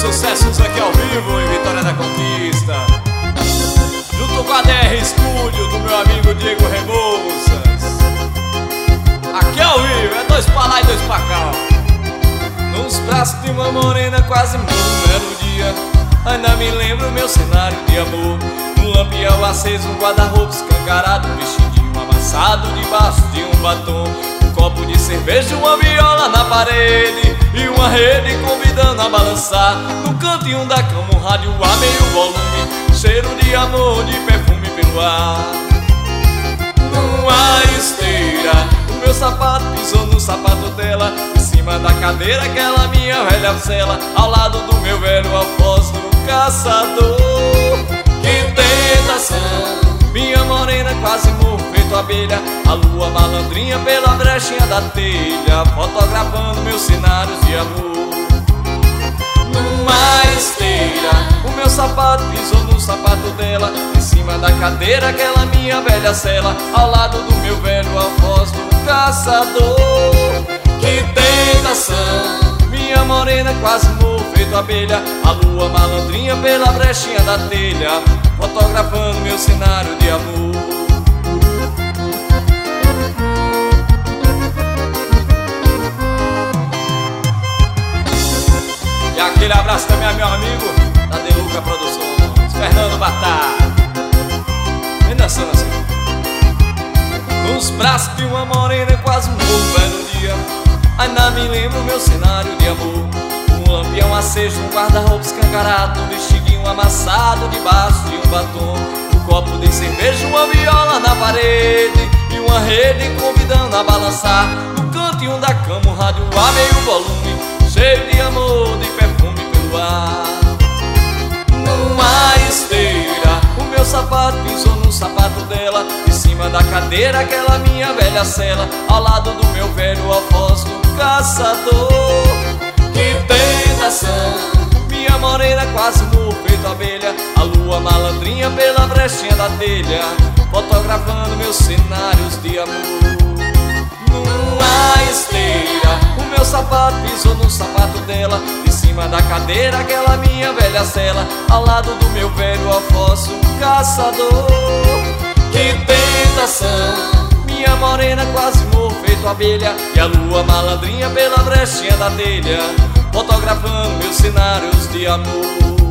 Sucessos aqui ao vivo em Vitória da Conquista, junto com a DR Studio do meu amigo Diego Rebouças. Aqui ao vivo, é dois pra lá e dois pra cá. Nos braços de uma morena quase um belo dia. Ainda me lembro meu cenário de amor. Um lampião aceso, um guarda-roupa escancarado, um vestidinho amassado debaixo de um batom. Um copo de cerveja, uma viola na parede e uma rede convidando a balançar. No cantinho da cama um rádio a meio volume, cheiro de amor, de perfume pelo ar. Numa esteira, o meu sapato pisou no sapato dela, em cima da cadeira aquela minha velha cela, ao lado do meu velho alfoz do caçador. Que tentação, minha morena quase morreu feito abelha, a lua malandrinha pela brechinha da telha, fotografando meus cenários de amor. Numa esteira, o meu sapato pisou no sapato dela, em cima da cadeira aquela minha velha cela, ao lado do meu velho alfoz do caçador. Que tentação, minha morena quase morreu feito abelha, a lua malandrinha pela brechinha da telha, fotografando meu cenário de amor. E aquele abraço também a meu amigo da Deluca Produções, Fernando Batar. Vem dançando assim. Nos braços de uma morena quase um belo dia. Ainda me lembro meu cenário de amor. Um lampião aceso, um guarda-roupa escancarado, um vestidinho amassado debaixo de um batom. Um copo de cerveja, uma viola na parede e uma rede convidando a balançar. No cantinho da cama um rádio a meio volume, cheio de amor, de perfume pelo ar. Numa esteira, o meu sapato pisou no sapato dela, em cima da cadeira aquela minha velha cela, ao lado do meu velho alfoz do caçador. Que tentação, minha morena quase morreu feito abelha, a lua malandrinha pela brechinha da telha, fotografando meus cenários de amor. Numa esteira, o meu sapato pisou no sapato dela, em cima da cadeira aquela minha velha cela, ao lado do meu velho alfoz do caçador. Que tentação, minha morena quase morreu feito abelha, e a lua malandrinha pela brechinha da telha, fotografando meus cenários de amor.